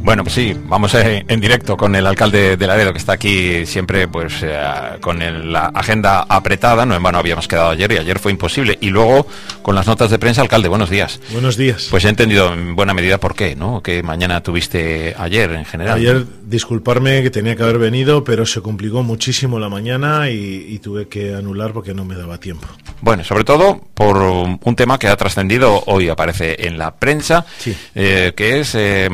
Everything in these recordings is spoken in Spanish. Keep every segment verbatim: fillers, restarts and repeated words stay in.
Bueno, pues sí, vamos en, en directo con el alcalde de Laredo, que está aquí siempre pues eh, con el, la agenda apretada. No en vano habíamos quedado ayer y ayer fue imposible. Y luego con las notas de prensa. Alcalde, buenos días. Buenos días. Pues he entendido en buena medida por qué, ¿no? Que mañana tuviste ayer en general. Ayer, disculparme que tenía que haber venido, pero se complicó muchísimo la mañana y, y tuve que anular porque no me daba tiempo. Bueno, sobre todo por un tema que ha trascendido hoy, aparece en la prensa, sí. eh, que es eh,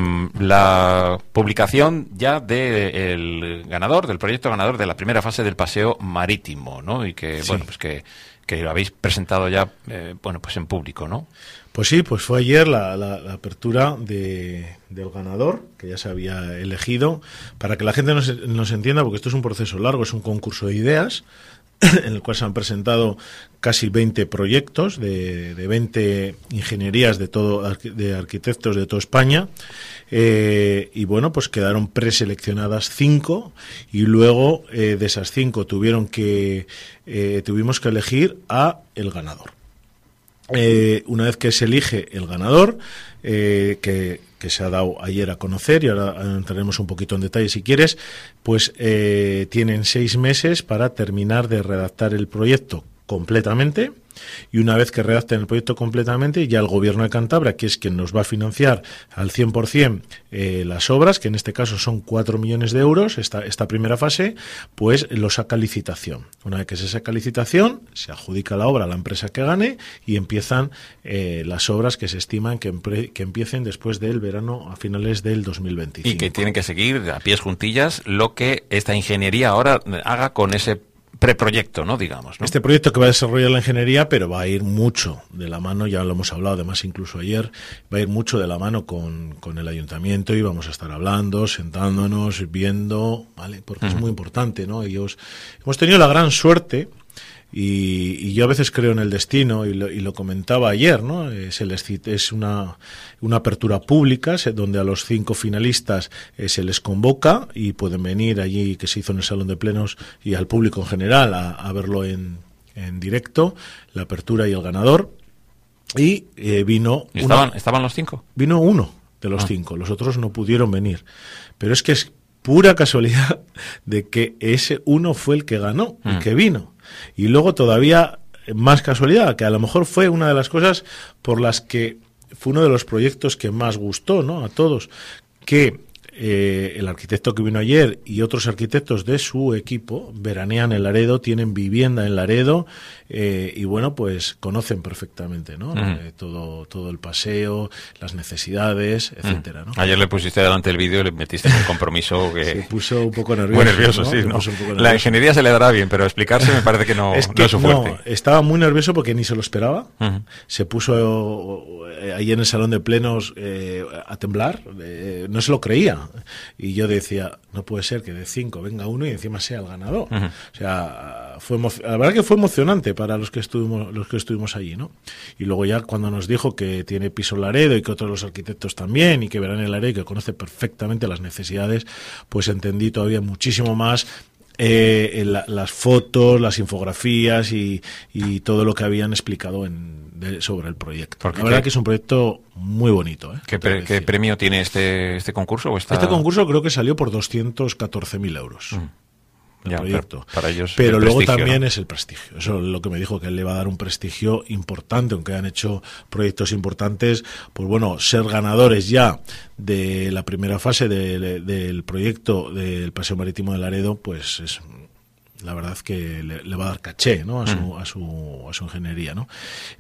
la publicación ya del ganador, del proyecto ganador de la primera fase del paseo marítimo, ¿no? Y que, sí. bueno, pues que, que lo habéis presentado ya, eh, bueno, pues en público, ¿no? Pues sí, pues fue ayer la, la, la apertura de, del ganador, que ya se había elegido, para que la gente nos, nos entienda, porque esto es un proceso largo, es un concurso de ideas, en el cual se han presentado casi veinte proyectos de, de veinte ingenierías de todo de arquitectos de toda España, eh, y bueno, pues quedaron preseleccionadas cinco y luego eh, de esas cinco tuvieron que eh, tuvimos que elegir a el ganador. Eh, una vez que se elige el ganador, eh, que, que se ha dado ayer a conocer, y ahora entraremos un poquito en detalle si quieres, pues eh, tienen seis meses para terminar de redactar el proyecto completamente, y una vez que redacten el proyecto completamente, ya el Gobierno de Cantabria, que es quien nos va a financiar al cien por ciento eh, las obras, que en este caso son cuatro millones de euros, esta, esta primera fase, pues lo saca a licitación. Una vez que se saca a licitación, se adjudica la obra a la empresa que gane y empiezan eh, las obras que se estiman que, empre- que empiecen después del verano, a finales del dos mil veinticinco. Y que tienen que seguir a pies juntillas lo que esta ingeniería ahora haga con ese preproyecto, ¿no? Digamos, ¿no? Este proyecto que va a desarrollar la ingeniería, pero va a ir mucho de la mano, ya lo hemos hablado además incluso ayer, va a ir mucho de la mano con, con el ayuntamiento y vamos a estar hablando, sentándonos, viendo, ¿vale? Porque uh-huh. es muy importante, ¿no? Ellos, hemos tenido la gran suerte, y, y yo a veces creo en el destino, y lo, y lo comentaba ayer, ¿no? Es, el, es una, una apertura pública donde a los cinco finalistas eh, se les convoca y pueden venir allí, que se hizo en el Salón de Plenos, y al público en general a, a verlo en, en directo, la apertura y el ganador. Y eh, vino... ¿Y estaban, una, ¿Estaban los cinco? Vino uno de los ah. cinco, los otros no pudieron venir. Pero es que es pura casualidad de que ese uno fue el que ganó, mm. el que vino. Y luego todavía más casualidad, que a lo mejor fue una de las cosas por las que fue uno de los proyectos que más gustó, ¿no? A todos, que eh, el arquitecto que vino ayer y otros arquitectos de su equipo veranean en Laredo, tienen vivienda en Laredo, eh, y bueno, pues conocen perfectamente, ¿no? Uh-huh. Eh, todo todo el paseo, las necesidades, etcétera, ¿no? Ayer le pusiste delante el vídeo y le metiste en un compromiso que... Se puso un poco nervioso. Muy nervioso, ¿no? Sí, ¿no? Nervioso. La ingeniería se le dará bien, pero explicarse me parece que no es, que, no es su fuerte. No, estaba muy nervioso porque ni se lo esperaba. Uh-huh. Se puso eh, ahí en el Salón de Plenos eh, a temblar, eh, no se lo creía. Y yo decía, no puede ser que de cinco venga uno y encima sea el ganador. Uh-huh. O sea, fue emo- la verdad que fue emocionante para los que estuvimos los que estuvimos allí, ¿no? Y luego ya cuando nos dijo que tiene piso Laredo y que otros los arquitectos también, y que verán en Laredo y que conoce perfectamente las necesidades, pues entendí todavía muchísimo más eh, la, las fotos, las infografías y, y todo lo que habían explicado en, de, sobre el proyecto. Porque la verdad qué, que es un proyecto muy bonito, ¿eh? ¿Qué, pre, ¿qué premio tiene este este concurso? ¿O está... Este concurso creo que salió por doscientos catorce mil euros. Mm. El ya, proyecto. Para ellos pero luego prestigio, también ¿no? es el prestigio. Eso es lo que me dijo, que él le va a dar un prestigio importante, aunque han hecho proyectos importantes. Pues bueno, ser ganadores ya de la primera fase de, de, del proyecto del Paseo Marítimo de Laredo, pues es la verdad que le, le va a dar caché, ¿no? A su, mm. a su, a su ingeniería, ¿no?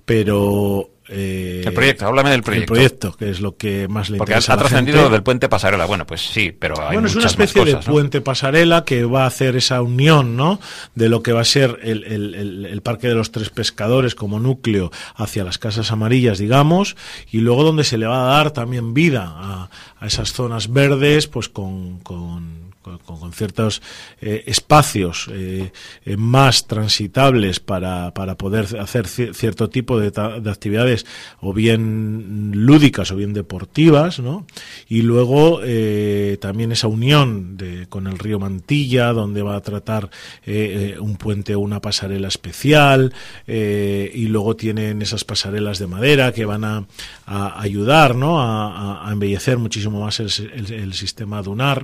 Pero eh, el proyecto, háblame del proyecto. El proyecto, que es lo que más le Porque interesa. Porque ha trascendido del puente pasarela. Bueno, pues sí, pero hay bueno, es una muchas especie más cosas, de ¿no? puente pasarela que va a hacer esa unión, ¿no? De lo que va a ser el, el, el, el Parque de los Tres Pescadores como núcleo hacia las Casas Amarillas, digamos, y luego donde se le va a dar también vida a, a esas zonas verdes, pues con, con Con, con ciertos eh, espacios eh, eh, más transitables para, para poder hacer c- cierto tipo de, ta- de actividades actividades o bien lúdicas o bien deportivas, ¿no? Y luego eh, también esa unión de, con el río Mantilla, donde va a tratar eh, un puente o una pasarela especial, eh, y luego tienen esas pasarelas de madera que van a, a ayudar, ¿no? a, a embellecer muchísimo más el, el, el sistema dunar.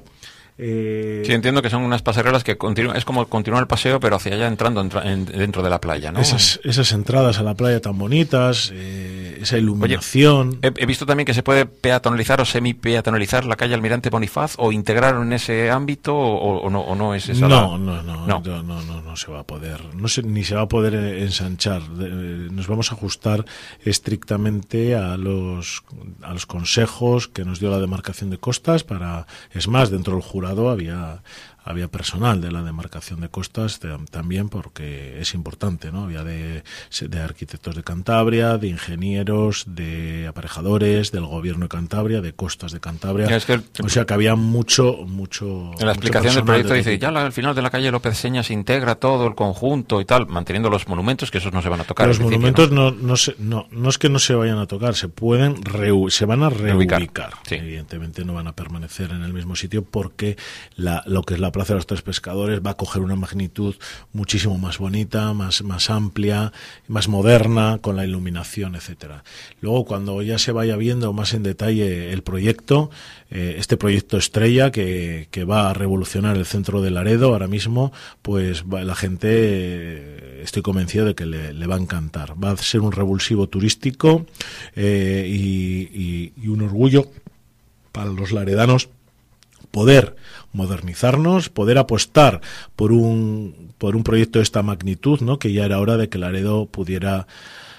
Eh, sí, entiendo que son unas pasarelas que continúan, es como continuar el paseo, pero hacia allá entrando entra, en, dentro de la playa, ¿no? Esas, esas entradas a la playa tan bonitas, eh, esa iluminación. Oye, he, he visto también que se puede peatonalizar o semi-peatonalizar la calle Almirante Bonifaz, o integrar en ese ámbito, o, o, no, o no es esa. No, la... no, no, no, no, no, no, no se va a poder, no se, ni se va a poder ensanchar. Nos vamos a ajustar estrictamente a los, a los consejos que nos dio la demarcación de costas para, es más, dentro del jurado había había personal de la demarcación de costas de, también porque es importante, ¿no? Había de, de arquitectos de Cantabria, de ingenieros, de aparejadores, del gobierno de Cantabria, de costas de Cantabria. Es que el, o sea que había mucho, mucho. En la explicación del proyecto de dice, ya la, al final de la calle López Seña se integra todo el conjunto y tal, manteniendo los monumentos, que esos no se van a tocar. Los monumentos ¿no? No, no, se, no, no es que no se vayan a tocar, se pueden reu, se van a reubicar. reubicar. Sí. Evidentemente no van a permanecer en el mismo sitio porque la, lo que es la Plaza de los Tres Pescadores va a coger una magnitud muchísimo más bonita, más, más amplia, más moderna, con la iluminación, etcétera. Luego, cuando ya se vaya viendo más en detalle el proyecto, eh, este proyecto estrella que, que va a revolucionar el centro de Laredo ahora mismo, pues va, la gente, eh, estoy convencido de que le, le va a encantar. Va a ser un revulsivo turístico eh, y, y, y un orgullo para los laredanos poder modernizarnos, poder apostar por un por un proyecto de esta magnitud, ¿no? Que ya era hora de que Laredo pudiera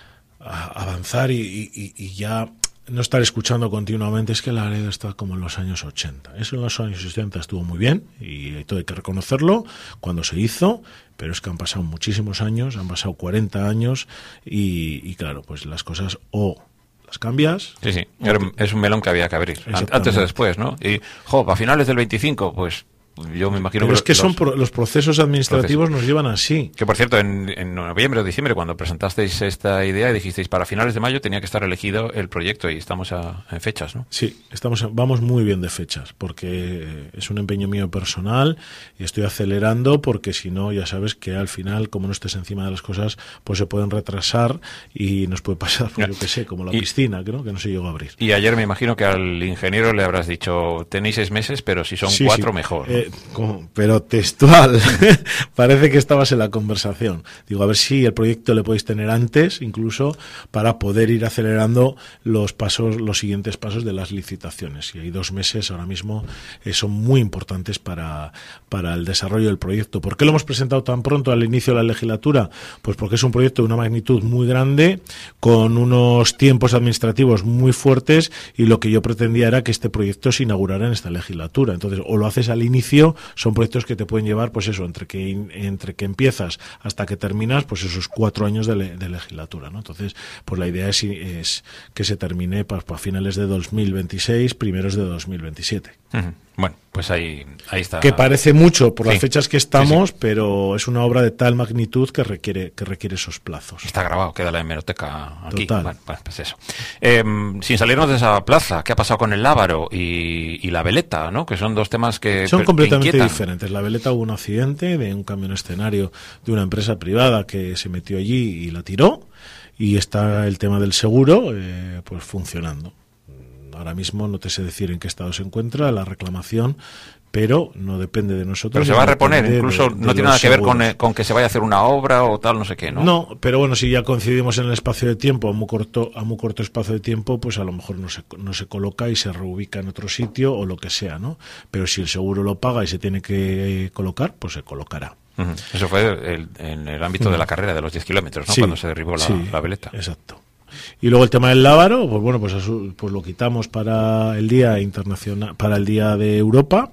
a, avanzar y, y, y ya no estar escuchando continuamente es que Laredo está como en los años ochenta. Eso en los años ochenta estuvo muy bien y todo hay que reconocerlo cuando se hizo, pero es que han pasado muchísimos años, han pasado cuarenta años y, y claro, pues las cosas o las cambias. Sí, sí, es un melón que había que abrir, antes o después, ¿no? Y, jo, a finales del veinticinco, pues yo me imagino Pero que es que los, son pro, los procesos administrativos procesos. Nos llevan así. Que por cierto, en, en noviembre o diciembre, cuando presentasteis esta idea, dijisteis para finales de mayo tenía que estar elegido el proyecto y estamos a, en fechas, ¿no? Sí, estamos a, vamos muy bien de fechas, porque es un empeño mío personal y estoy acelerando porque si no, ya sabes que al final, como no estés encima de las cosas, pues se pueden retrasar y nos puede pasar, pues, yo qué sé, como la y, piscina, ¿no? Que no se llegó a abrir. Y ayer me imagino que al ingeniero le habrás dicho, tenéis seis meses, pero si son sí, cuatro, sí. mejor, ¿no? Eh, Como, pero textual, parece que estabas en la conversación. Digo, a ver si el proyecto le podéis tener antes, incluso, para poder ir acelerando los pasos, los siguientes pasos de las licitaciones. Y hay dos meses ahora mismo eh, son muy importantes para, para el desarrollo del proyecto. ¿Por qué lo hemos presentado tan pronto al inicio de la legislatura? Pues porque es un proyecto de una magnitud muy grande, con unos tiempos administrativos muy fuertes, y lo que yo pretendía era que este proyecto se inaugurara en esta legislatura. Entonces, o lo haces al inicio, son proyectos que te pueden llevar, pues eso, entre que entre que empiezas hasta que terminas, pues esos cuatro años de, le, de legislatura, ¿no? Entonces, pues la idea es, es que se termine para, para finales de dos mil veintiséis, primeros de dos mil veintisiete. Uh-huh. Bueno, pues ahí, ahí está. Que parece mucho por sí. las fechas que estamos, sí, sí. pero es una obra de tal magnitud que requiere que requiere esos plazos. Está grabado, queda la hemeroteca aquí. Total. Bueno, bueno, pues eso. Eh, sin salirnos de esa plaza, ¿qué ha pasado con el Lábaro y, y la Veleta, ¿no? Que son dos temas que son que completamente inquietan. diferentes. La Veleta hubo un accidente de un camión escenario de una empresa privada que se metió allí y la tiró, y está el tema del seguro, eh, pues funcionando. Ahora mismo no te sé decir en qué estado se encuentra la reclamación, pero no depende de nosotros. Pero se va a reponer, incluso de, de no tiene nada que ver con, con que se vaya a hacer una obra o tal, no sé qué, ¿no? No, pero bueno, si ya coincidimos en el espacio de tiempo, a muy corto, a muy corto espacio de tiempo, pues a lo mejor no se, no se coloca y se reubica en otro sitio o lo que sea, ¿no? Pero si el seguro lo paga y se tiene que colocar, pues se colocará. Uh-huh. Eso fue el, en el ámbito uh-huh. de la carrera de los diez kilómetros, ¿no? Sí, cuando se derribó la, sí, la Veleta. Exacto. Y luego el tema del Lábaro, pues bueno, pues, pues lo quitamos para el día internacional, para el día de Europa,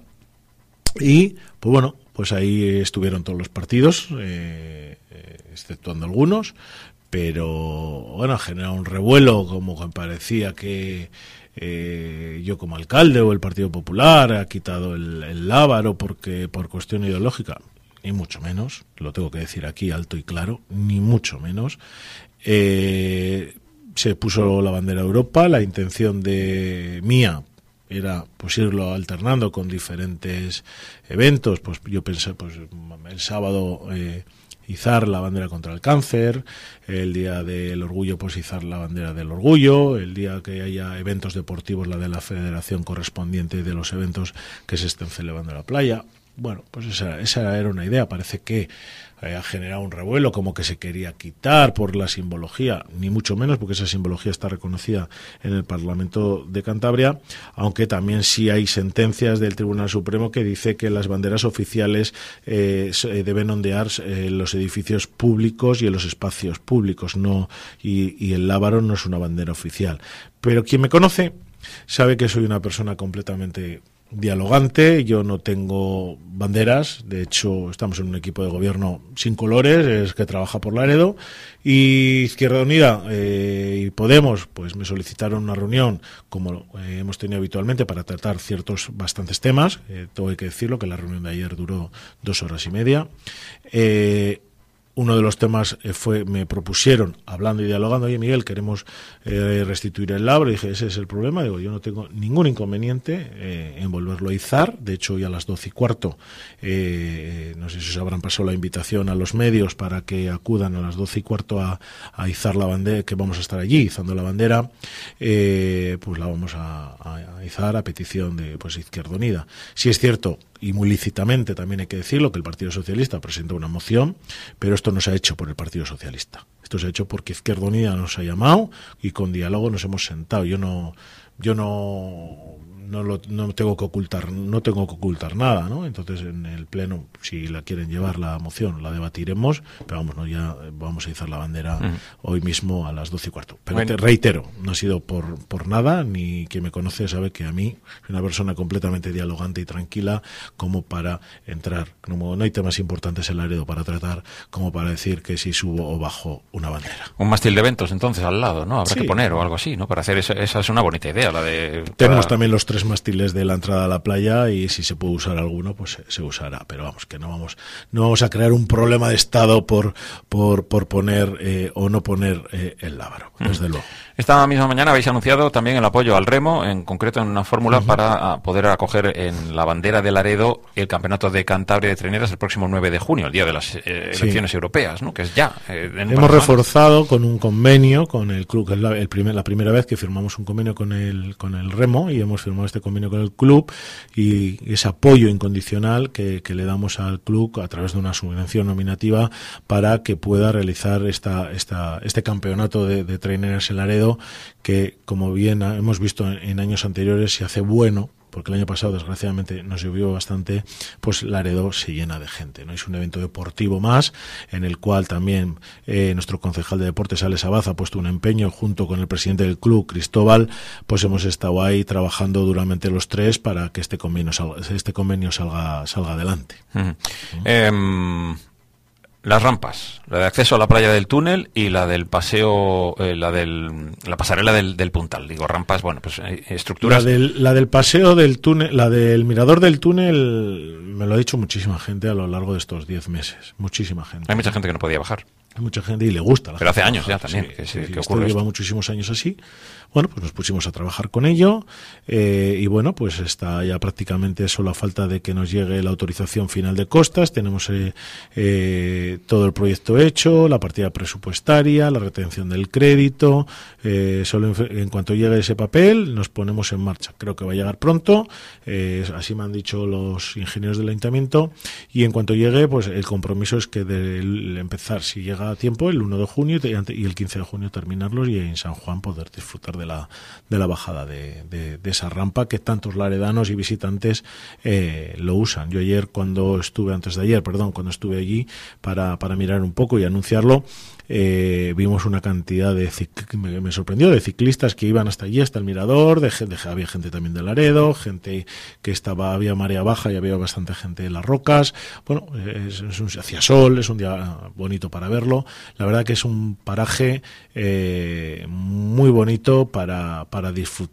y pues bueno, pues ahí estuvieron todos los partidos, eh, exceptuando algunos, pero bueno, ha generado un revuelo, como que parecía que eh, yo como alcalde o el Partido Popular ha quitado el, el Lábaro porque por cuestión ideológica, ni mucho menos, lo tengo que decir aquí alto y claro, ni mucho menos. Eh, se puso la bandera de Europa. La intención de mía era pues irlo alternando con diferentes eventos. Pues yo pensé, pues el sábado eh, izar la bandera contra el cáncer, el día del orgullo pues izar la bandera del orgullo, el día que haya eventos deportivos la de la federación correspondiente de los eventos que se estén celebrando en la playa. Bueno, pues esa, esa era una idea. Parece que ha generado un revuelo, como que se quería quitar por la simbología, ni mucho menos, porque esa simbología está reconocida en el Parlamento de Cantabria, aunque también sí hay sentencias del Tribunal Supremo que dice que las banderas oficiales eh, deben ondear en los edificios públicos y en los espacios públicos, no y, y el lábaro no es una bandera oficial. Pero quien me conoce sabe que soy una persona completamente dialogante. Yo no tengo banderas, de hecho estamos en un equipo de gobierno sin colores, es que trabaja por Laredo, y Izquierda Unida eh, y Podemos pues me solicitaron una reunión como eh, hemos tenido habitualmente para tratar ciertos bastantes temas. Eh, tengo que decirlo que la reunión de ayer duró dos horas y media. eh, Uno de los temas fue, me propusieron, hablando y dialogando, oye Miguel, queremos eh, restituir el labro. Y dije, ese es el problema. Digo, yo no tengo ningún inconveniente eh, en volverlo a izar. De hecho, hoy a las doce y cuarto, eh, no sé si os habrán pasado la invitación a los medios para que acudan a las doce y cuarto a, a izar la bandera, que vamos a estar allí izando la bandera. Eh, pues la vamos a, a, a izar a petición de pues Izquierda Unida. Si es cierto, y muy lícitamente también hay que decirlo, que el Partido Socialista presentó una moción, pero esto no se ha hecho por el Partido Socialista. Esto se ha hecho porque Izquierda Unida nos ha llamado y con diálogo nos hemos sentado. Yo no, yo no, no, lo, no tengo que ocultar, no tengo que ocultar nada, ¿no? Entonces en el pleno, si la quieren llevar la moción, la debatiremos, pero vamos, no, ya vamos a izar la bandera mm. hoy mismo a las doce y cuarto. Pero bueno, te reitero, no ha sido por, por nada, ni quien me conoce sabe que a mí soy una persona completamente dialogante y tranquila, como para entrar, como no hay temas importantes en Laredo para tratar, como para decir que si subo o bajo una bandera. Un mástil de eventos entonces al lado, ¿no? Habrá sí. que poner o algo así, ¿no? Para hacer esa, esa es una bonita idea, la de... Tenemos para... también los tres mástiles de la entrada a la playa y si se puede usar alguno, pues se, se usará. Pero vamos, que no vamos, no vamos a crear un problema de Estado por, por, por poner eh, o no poner eh, el lábaro, desde mm. luego. Esta misma mañana habéis anunciado también el apoyo al remo, en concreto en una fórmula uh-huh. para poder acoger en la bandera de Laredo el Campeonato de Cantabria de Traineras el próximo nueve de junio, el día de las eh, elecciones sí. europeas, ¿no? Que es ya. Eh, en Hemos reforzado con un convenio con el club, que es la, el primer, la primera vez que firmamos un convenio con el, con el remo, y hemos firmado este convenio con el club, y ese apoyo incondicional que, que le damos al club a través de una subvención nominativa para que pueda realizar esta, esta, este campeonato de, de traineras en Laredo, que como bien hemos visto en, en años anteriores se hace bueno, porque el año pasado desgraciadamente nos llovió bastante, pues Laredo se llena de gente, ¿no? Es un evento deportivo más, en el cual también eh, nuestro concejal de deportes, Alex Abad, ha puesto un empeño junto con el presidente del club, Cristóbal, pues hemos estado ahí trabajando duramente los tres para que este convenio salga, este convenio salga, salga adelante. Uh-huh. Uh-huh. Eh, Las rampas, la de acceso a la playa del túnel y la del paseo, eh, la del la pasarela del, del Puntal. Digo, rampas, bueno, pues eh, estructuras. La del, la del paseo del túnel, la del mirador del túnel, me lo ha dicho muchísima gente a lo largo de estos diez meses. Muchísima gente. Hay mucha gente que no podía bajar. Hay mucha gente y le gusta. La Pero hace años bajar. ya también sí, que, sí, que, sí, que esto ocurre. Lleva esto. muchísimos años así. Bueno, pues nos pusimos a trabajar con ello eh, y bueno, pues está ya prácticamente solo a falta de que nos llegue la autorización final de costas. Tenemos eh, eh, todo el proyecto hecho, la partida presupuestaria, la retención del crédito. Eh, solo en, en cuanto llegue ese papel nos ponemos en marcha. Creo que va a llegar pronto, eh, así me han dicho los ingenieros del ayuntamiento, y en cuanto llegue, pues el compromiso es que de empezar, si llega a tiempo, el uno de junio y el quince de junio terminarlos, y en San Juan poder disfrutar de la de la bajada de, de, de esa rampa que tantos laredanos y visitantes eh, lo usan. Yo ayer cuando estuve, antes de ayer, perdón, cuando estuve allí para, para mirar un poco y anunciarlo, Eh, vimos una cantidad de cic- me, me sorprendió de ciclistas que iban hasta allí, hasta el mirador, de gente, había gente también de Laredo, gente que estaba, había marea baja y había bastante gente en las rocas. Bueno, es, es un, hacía sol, es un día bonito para verlo. La verdad que es un paraje eh, muy bonito para, para disfrutar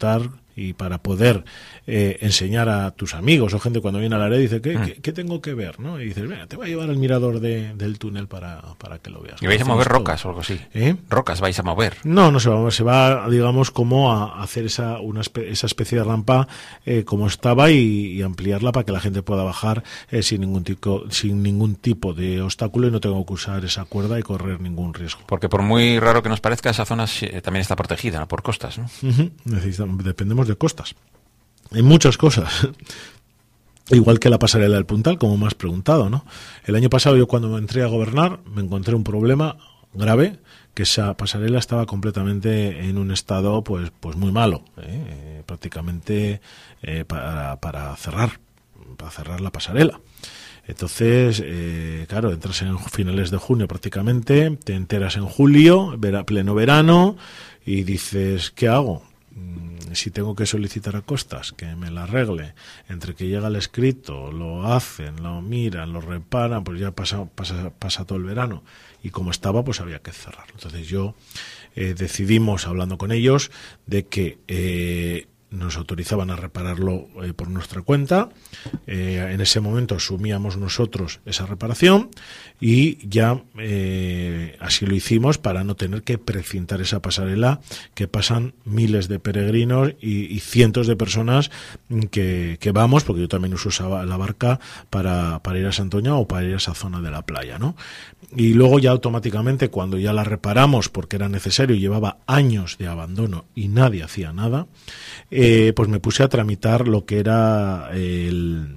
y para poder eh, enseñar a tus amigos o gente cuando viene a la red, dice, ¿qué, mm. ¿qué, qué tengo que ver? ¿no? Y dices, mira, te voy a llevar al mirador de, del túnel para, para que lo veas. ¿Y vais a mover rocas o algo así? ¿Eh? ¿Rocas vais a mover? No, no se va a mover, se va, digamos, como a hacer esa, una espe- esa especie de rampa eh, como estaba y, y ampliarla para que la gente pueda bajar eh, sin ningún tipo, sin ningún tipo de obstáculo y no tenga que usar esa cuerda y correr ningún riesgo. Porque por muy raro que nos parezca, esa zona eh, también está protegida, ¿no? Por costas, ¿no? Uh-huh. Necesitamos, dependemos de costas. Hay muchas cosas. Igual que la pasarela del Puntal, como me has preguntado, ¿no? El año pasado yo cuando entré a gobernar me encontré un problema grave, que esa pasarela estaba completamente en un estado pues pues muy malo, ¿eh? Eh, prácticamente eh, para, para cerrar, para cerrar la pasarela. Entonces, eh, claro, entras en finales de junio prácticamente, te enteras en julio, vera, pleno verano, y dices, ¿qué hago? Si tengo que solicitar a costas que me la arregle, entre que llega el escrito, lo hacen, lo miran, lo reparan, pues ya pasa, pasa, pasa todo el verano. Y como estaba, pues había que cerrarlo. Entonces yo eh, decidimos, hablando con ellos, de que eh, nos autorizaban a repararlo eh, por nuestra cuenta. Eh, en ese momento asumíamos nosotros esa reparación y ya eh, así lo hicimos para no tener que precintar esa pasarela que pasan miles de peregrinos y, y cientos de personas que, que vamos, porque yo también uso esa, la barca para, para ir a Santoña o para ir a esa zona de la playa, ¿no? Y luego ya automáticamente cuando ya la reparamos porque era necesario, llevaba años de abandono y nadie hacía nada, eh, pues me puse a tramitar lo que era el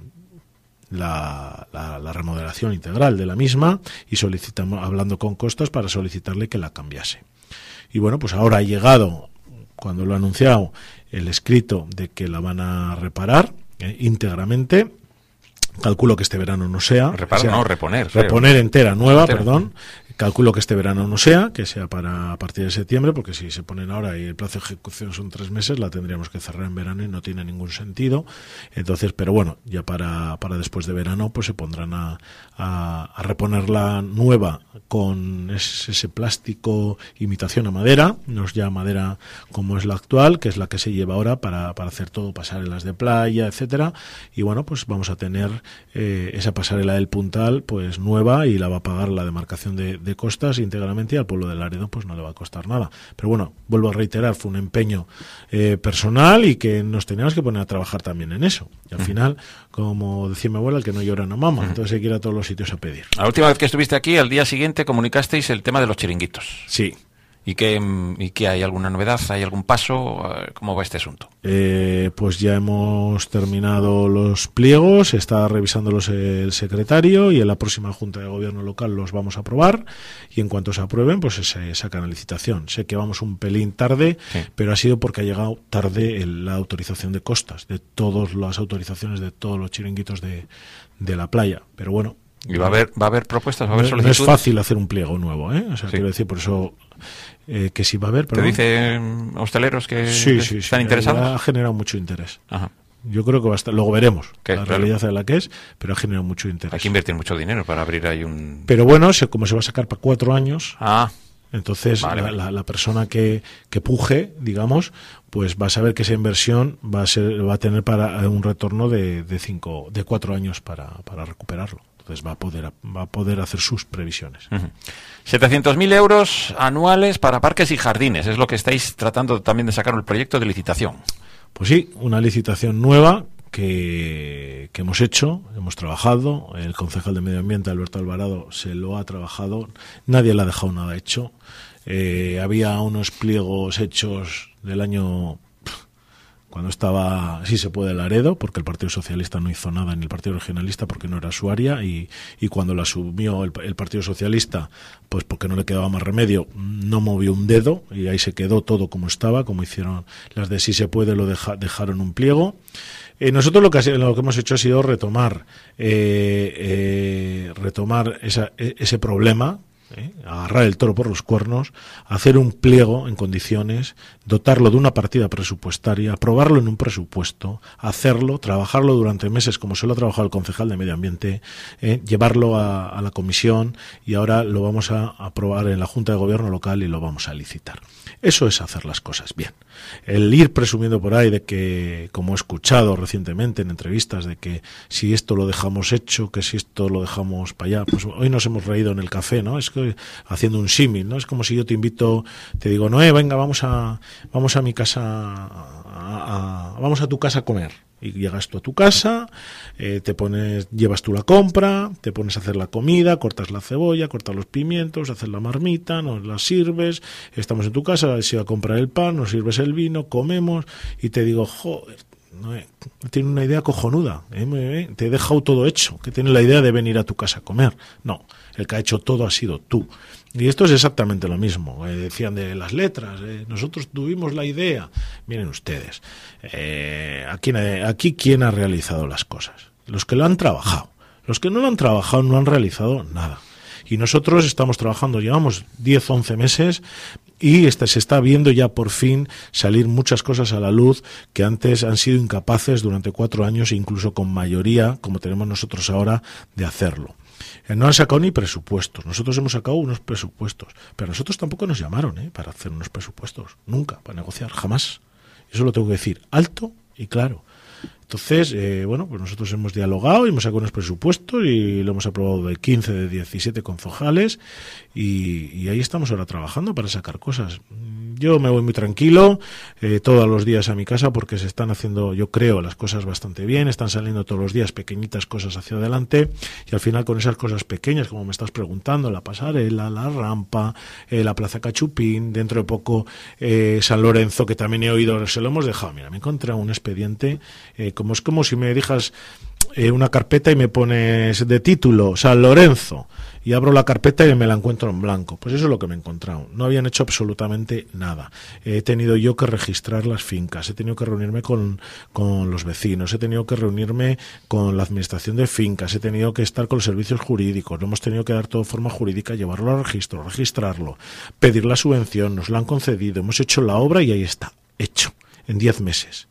La, la, la remodelación integral de la misma y solicitamos, hablando con Costas para solicitarle que la cambiase. Y bueno, pues ahora ha llegado, cuando lo ha anunciado, el escrito de que la van a reparar eh, íntegramente. Calculo que este verano no sea. Reparar, sea, no, reponer. Reponer creo. entera, nueva, entera. perdón. Calculo que este verano no sea, que sea para a partir de septiembre, porque si se ponen ahora y el plazo de ejecución son tres meses, la tendríamos que cerrar en verano y no tiene ningún sentido. Entonces, pero bueno, ya para, para después de verano, pues se pondrán a, a, a reponerla nueva con ese, ese plástico imitación a madera, no es ya madera como es la actual, que es la que se lleva ahora para, para hacer todo, pasarelas de playa, etcétera. Y bueno, pues vamos a tener eh, esa pasarela del Puntal, pues nueva, y la va a pagar la demarcación de de costas íntegramente, y al pueblo de Laredo pues no le va a costar nada. Pero bueno, vuelvo a reiterar, fue un empeño eh, personal y que nos teníamos que poner a trabajar también en eso. Y al uh-huh. final, como decía mi abuela, el que no llora no mama, uh-huh. entonces hay que ir a todos los sitios a pedir. La última vez que estuviste aquí, al día siguiente comunicasteis el tema de los chiringuitos. Sí. ¿Y qué, ¿Y qué hay? ¿Alguna novedad? ¿Hay algún paso? ¿Cómo va este asunto? Eh, pues ya hemos terminado los pliegos, está revisándolos el secretario y en la próxima Junta de Gobierno local los vamos a aprobar, y en cuanto se aprueben pues se sacan a licitación. Sé que vamos un pelín tarde, sí. pero ha sido porque ha llegado tarde el, la autorización de costas, de todas las autorizaciones de todos los chiringuitos de, de la playa. Pero bueno, ¿y va a haber va a haber propuestas? ¿Va a haber no, solicitudes? No es fácil hacer un pliego nuevo, ¿eh? O sea, sí. quiero decir, por eso eh, que sí va a haber. ¿Te dicen hosteleros que sí, sí, están sí, interesados? Ha generado mucho interés. Ajá. Yo creo que va a estar, luego veremos la claro. realidad de la que es, pero ha generado mucho interés. Hay que invertir mucho dinero para abrir ahí un... Pero bueno, se, como se va a sacar para cuatro años, ah, entonces vale, la, vale. La, la persona que, que puje, digamos, pues va a saber que esa inversión va a ser, va a tener para un retorno de, de cinco, de cuatro años para, para recuperarlo. Entonces va a poder va a poder hacer sus previsiones. Uh-huh. setecientos mil euros anuales para parques y jardines, es lo que estáis tratando también de sacar el proyecto de licitación. Pues sí, una licitación nueva que, que hemos hecho, hemos trabajado, el concejal de Medio Ambiente, Alberto Alvarado, se lo ha trabajado, nadie le ha dejado nada hecho. Eh, había unos pliegos hechos del año... cuando estaba, sí se puede, Laredo, porque el Partido Socialista no hizo nada, ni el Partido Regionalista, porque no era su área, y, y cuando lo asumió el, el Partido Socialista, pues porque no le quedaba más remedio, no movió un dedo, y ahí se quedó todo como estaba, como hicieron las de sí se puede, lo deja, dejaron un pliego. Eh, nosotros lo que, lo que hemos hecho ha sido retomar, eh, eh, retomar esa, ese problema, ¿eh? Agarrar el toro por los cuernos, hacer un pliego en condiciones, dotarlo de una partida presupuestaria, aprobarlo en un presupuesto, hacerlo, trabajarlo durante meses como se lo ha trabajado el concejal de Medio Ambiente, ¿eh? llevarlo a, a la comisión y ahora lo vamos a aprobar en la Junta de Gobierno local y lo vamos a licitar. Eso es hacer las cosas bien. El ir presumiendo por ahí de que, como he escuchado recientemente en entrevistas, de que si esto lo dejamos hecho, que si esto lo dejamos para allá, pues hoy nos hemos reído en el café, ¿no? Es que haciendo un símil, ¿no? Es como si yo te invito, te digo, Noé, venga, vamos a vamos a mi casa, a, a, vamos a tu casa a comer. Y llegas tú a tu casa, eh, te pones, llevas tú la compra, te pones a hacer la comida, cortas la cebolla, cortas los pimientos, haces la marmita, nos la sirves, estamos en tu casa, si va a comprar el pan, nos sirves el vino, comemos, y te digo, joder, no, eh, tiene una idea cojonuda, eh, eh, te he dejado todo hecho, que tiene la idea de venir a tu casa a comer. No, el que ha hecho todo ha sido tú. Y esto es exactamente lo mismo. Eh, decían de las letras, eh, nosotros tuvimos la idea. Miren ustedes, eh, aquí, aquí ¿quién ha realizado las cosas? Los que lo han trabajado. Los que no lo han trabajado no han realizado nada. Y nosotros estamos trabajando, llevamos diez, once meses y este, se está viendo ya por fin salir muchas cosas a la luz que antes han sido incapaces durante cuatro años, incluso con mayoría, como tenemos nosotros ahora, de hacerlo. No han sacado ni presupuestos. Nosotros hemos sacado unos presupuestos, pero nosotros tampoco nos llamaron ¿eh? para hacer unos presupuestos, nunca, para negociar, jamás. Eso lo tengo que decir alto y claro. Entonces, eh, bueno, pues nosotros hemos dialogado y hemos sacado unos presupuestos y lo hemos aprobado de quince, de diecisiete concejales y, y ahí estamos ahora trabajando para sacar cosas. Yo me voy muy tranquilo eh, todos los días a mi casa porque se están haciendo, yo creo, las cosas bastante bien, están saliendo todos los días pequeñitas cosas hacia adelante y al final con esas cosas pequeñas, como me estás preguntando, la pasarela, la rampa, eh, la Plaza Cachupín, dentro de poco eh, San Lorenzo, que también he oído, se lo hemos dejado. Mira, me he encontrado un expediente, eh, como es como si me dejas eh, una carpeta y me pones de título San Lorenzo y abro la carpeta y me la encuentro en blanco. Pues eso es lo que me he encontrado. No habían hecho absolutamente nada. He tenido yo que registrar las fincas, he tenido que reunirme con, con los vecinos, he tenido que reunirme con la administración de fincas, he tenido que estar con los servicios jurídicos, lo hemos tenido que dar todo forma jurídica, llevarlo al registro, registrarlo, pedir la subvención, nos la han concedido, hemos hecho la obra y ahí está, hecho, en diez meses.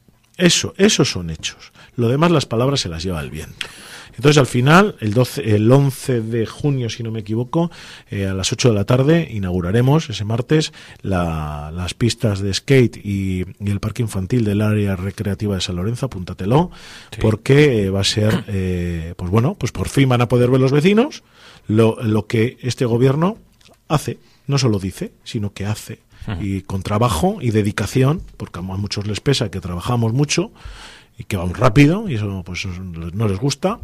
Eso, esos son hechos. Lo demás, las palabras se las lleva el viento. Entonces, al final, el, doce, el once de junio, si no me equivoco, eh, a las ocho de la tarde, inauguraremos ese martes la, las pistas de skate y, y el parque infantil del área recreativa de San Lorenzo, apúntatelo, sí. porque eh, va a ser, eh, pues bueno, pues por fin van a poder ver los vecinos lo, lo que este gobierno hace, no solo dice, sino que hace. Y con trabajo y dedicación, porque a muchos les pesa que trabajamos mucho y que vamos rápido y eso pues no les gusta.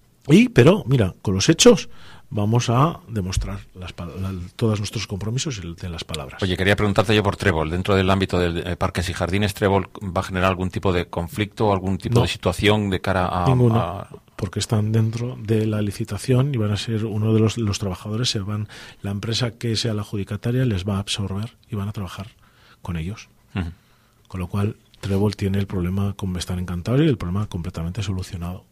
Y pero mira, con los hechos vamos a demostrar las, la, todos nuestros compromisos de las palabras. Oye, quería preguntarte yo por Trébol. Dentro del ámbito de eh, parques y jardines, ¿Trébol va a generar algún tipo de conflicto, algún tipo no, de situación de cara a... Ninguno, a... porque están dentro de la licitación y van a ser uno de los, los trabajadores, se van, la empresa que sea la adjudicataria les va a absorber y van a trabajar con ellos. Uh-huh. Con lo cual, Trébol tiene el problema con estar encantados y el problema completamente solucionado.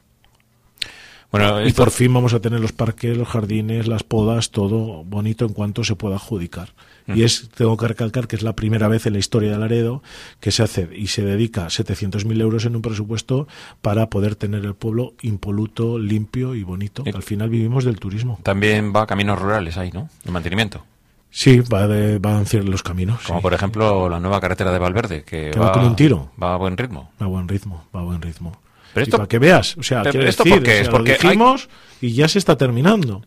Bueno, esto... Y por fin vamos a tener los parques, los jardines, las podas, todo bonito en cuanto se pueda adjudicar. Mm. Y es, tengo que recalcar que es la primera vez en la historia de Laredo que se hace y se dedica setecientos mil euros en un presupuesto para poder tener el pueblo impoluto, limpio y bonito. Que al final vivimos del turismo. También va a caminos rurales ahí, ¿no? De mantenimiento. Sí, va de, van los caminos. Como sí. Por ejemplo la nueva carretera de Valverde, que, que va, va con un tiro. Va a buen ritmo. Va a buen ritmo, va a buen ritmo. Pero esto, y para que veas, o sea, quiero esto decir, porque o sea, es porque lo dijimos hay... y ya se está terminando.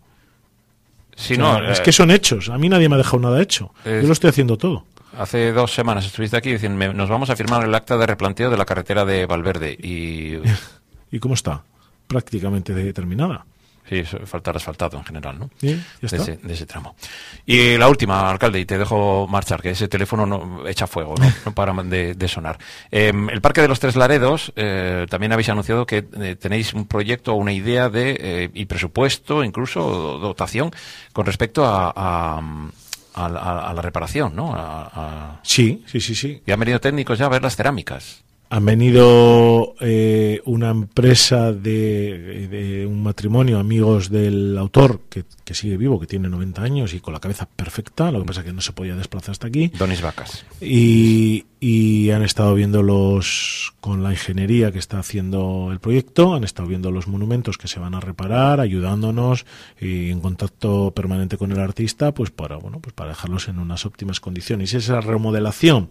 Si o no, sea, eh... es que son hechos. A mí nadie me ha dejado nada hecho. Eh... Yo lo estoy haciendo todo. Hace dos semanas estuviste aquí diciendo, nos vamos a firmar el acta de replanteo de la carretera de Valverde y... ¿Y cómo está? Prácticamente terminada. Sí, falta asfaltado en general, ¿no? Sí, ya está. De ese, de ese tramo. Y la última, alcalde, y te dejo marchar, que ese teléfono no echa fuego, no, no para de, de sonar. Eh, el Parque de los Tres Laredos, eh, también habéis anunciado que eh, tenéis un proyecto, una idea de eh, y presupuesto, incluso dotación, con respecto a, a, a, a la reparación, ¿no? A, a... Sí, sí, sí, sí. Y han venido técnicos ya a ver las cerámicas. Han venido eh, una empresa de, de un matrimonio, amigos del autor, que, que sigue vivo, que tiene noventa años y con la cabeza perfecta, lo que pasa es que no se podía desplazar hasta aquí. Donis Vacas. Y, y han estado viendo los, con la ingeniería que está haciendo el proyecto, han estado viendo los monumentos que se van a reparar, ayudándonos y en contacto permanente con el artista, pues para, bueno, pues para dejarlos en unas óptimas condiciones. Y esa remodelación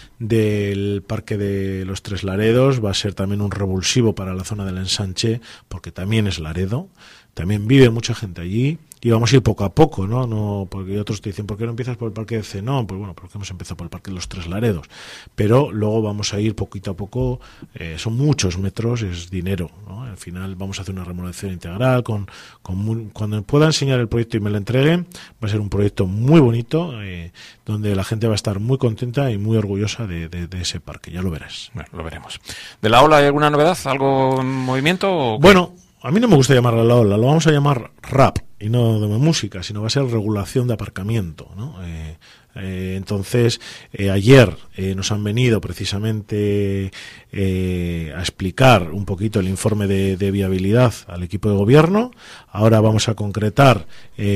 del Parque de los Tres Laredos va a ser también un revulsivo para la zona del ensanche, porque también es Laredo, también vive mucha gente allí y vamos a ir poco a poco, ¿no? No, porque otros te dicen, ¿por qué no empiezas por el Parque de Zenón? Pues bueno, porque hemos empezado por el Parque de los Tres Laredos, pero luego vamos a ir poquito a poco, eh, son muchos metros, es dinero, ¿no? Al final vamos a hacer una remodelación integral, con, con muy, cuando pueda enseñar el proyecto y me lo entreguen, va a ser un proyecto muy bonito, eh, donde la gente va a estar muy contenta y muy orgullosa de, de, de ese parque, ya lo verás. Bueno, lo veremos. ¿De la ola hay alguna novedad? ¿Algo en movimiento? O bueno, a mí no me gusta llamarla la ola, lo vamos a llamar rap, y no de música, sino va a ser regulación de aparcamiento, ¿no? Eh, eh, entonces, eh, ayer eh, nos han venido precisamente eh, a explicar un poquito el informe de, de viabilidad al equipo de gobierno. Ahora vamos a concretar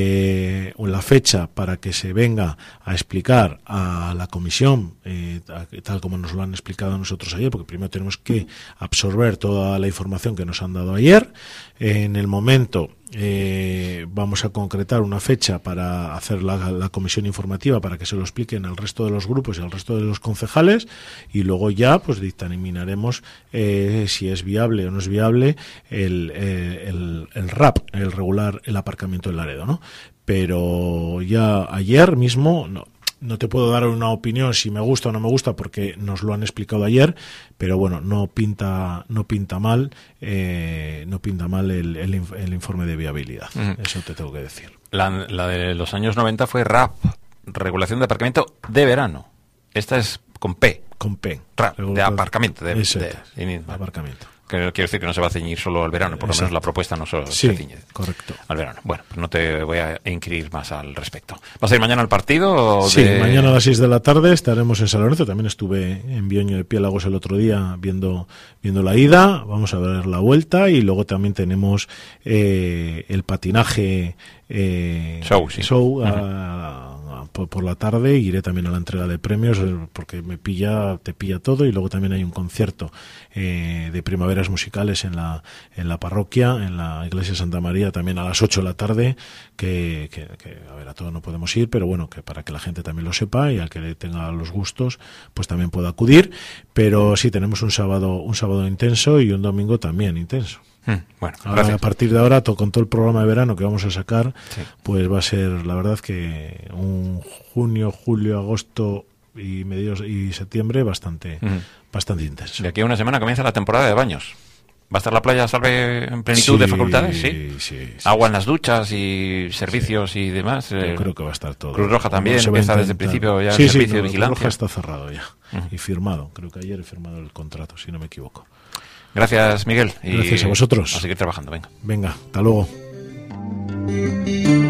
eh, la fecha para que se venga a explicar a la comisión, eh, tal como nos lo han explicado a nosotros ayer, porque primero tenemos que absorber toda la información que nos han dado ayer. En el momento eh, vamos a concretar una fecha para hacer la, la comisión informativa para que se lo expliquen al resto de los grupos y al resto de los concejales, y luego ya pues dictaminaremos eh, si es viable o no es viable el, eh, el, el R A P, el regular el aparcamiento en Laredo, ¿no? Pero ya ayer mismo no. No te puedo dar una opinión si me gusta o no me gusta porque nos lo han explicado ayer, pero bueno, no pinta no pinta mal eh, no pinta mal el, el, el informe de viabilidad. Uh-huh. Eso te tengo que decir. La, la de los años noventa fue R A P, regulación de aparcamiento de verano. Esta es con P. Con P. R A P, de aparcamiento. De, de, de, de, de aparcamiento. Que quiero decir que no se va a ceñir solo al verano, por lo menos la propuesta no solo sí, se ciñe correcto. al verano. Bueno, pues no te voy a inquirir más al respecto. ¿Vas a ir mañana al partido? Sí, de... mañana a las seis de la tarde estaremos en San Lorenzo. También estuve en Bioño de Piélagos el otro día viendo viendo la ida. Vamos a ver la vuelta y luego también tenemos eh, el patinaje eh, show, sí. show a, a, a, por, por la tarde. Iré también a la entrega de premios porque me pilla, te pilla todo, y luego también hay un concierto eh, de primaveras musicales en la en la parroquia, en la iglesia de Santa María, también a las ocho de la tarde, que, que, que a ver, a todos no podemos ir, pero bueno, que para que la gente también lo sepa y al que le tenga los gustos, pues también pueda acudir. Pero sí, tenemos un sábado un sábado intenso y un domingo también intenso. Hmm, bueno, ahora, a partir de ahora, to, con todo el programa de verano que vamos a sacar, sí. pues va a ser, la verdad, que un junio, julio, agosto y medios y septiembre bastante uh-huh. bastante intenso. De aquí a una semana comienza la temporada de baños. ¿Va a estar la playa Salve en plenitud sí, de facultades? Sí, sí, sí. Agua en las duchas y servicios sí. y demás. Yo creo que va a estar todo. Cruz Roja también empieza desde el principio ya sí, el sí, servicio no, de vigilancia. Cruz Roja está cerrado ya uh-huh. y firmado. Creo que ayer he firmado el contrato, si no me equivoco. Gracias, Miguel. Gracias y a vosotros. A seguir trabajando, venga. Venga, hasta luego.